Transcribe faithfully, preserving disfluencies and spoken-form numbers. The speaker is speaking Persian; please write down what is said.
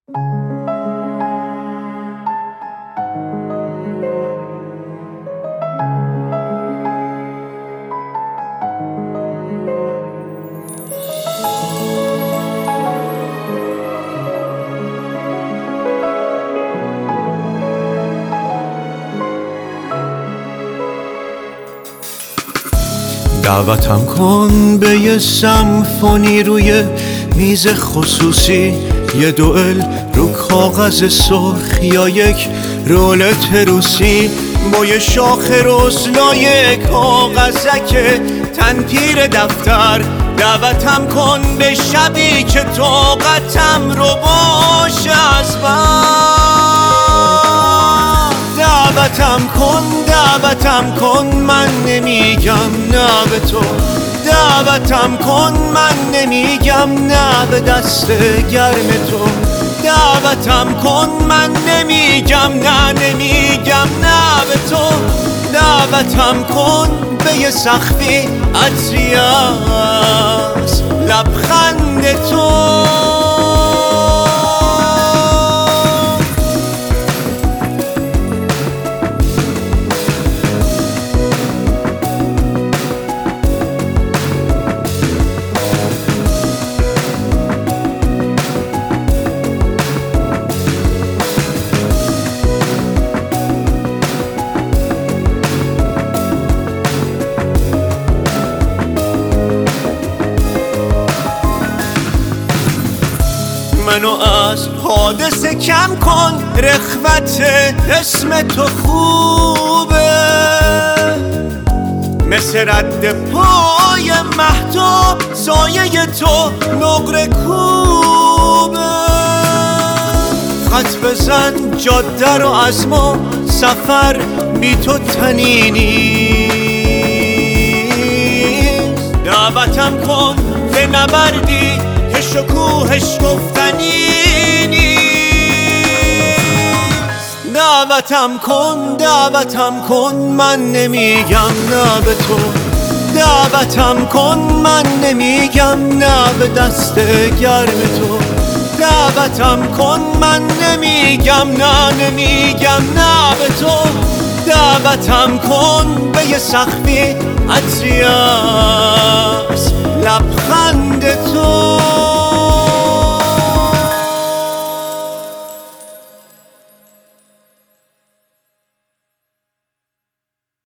دعوتم کن به یه سمفونی روی میز خصوصی، یه دوئل رو کاغذ سرخ یا یک رولت روسی، با یه شاخ رسنای کاغذک تنپیر دفتر. دعوتم کن به شبی که طاقتم رو باشه از بر. دعوتم کن دعوتم کن من نمیگم نه به تو، دعوتم کن من نمیگم نه به دست گرم تو، دعوتم کن من نمیگم نه نمیگم نه به تو، دعوتم کن به یه سخفی عطری از لبخند تو. منو از حادثه کم کن، رخوت اسم تو خوبه، مثل رد پای مهتاب سایه تو نقره کوبه. خط بزن جاده رو از ما، سفر بی تو تنی نیست. دعوتم کن به نبردی که شکوهش گفتنی نیست. دعوتم کن دعوتم کن من نمیگم نه به تو، دعوتم کن من نمیگم نه به دست گرم تو، دعوتم کن من نمیگم نه نمیگم نه به تو، دعوتم کن به یه سخفی عطری از لبخند تو.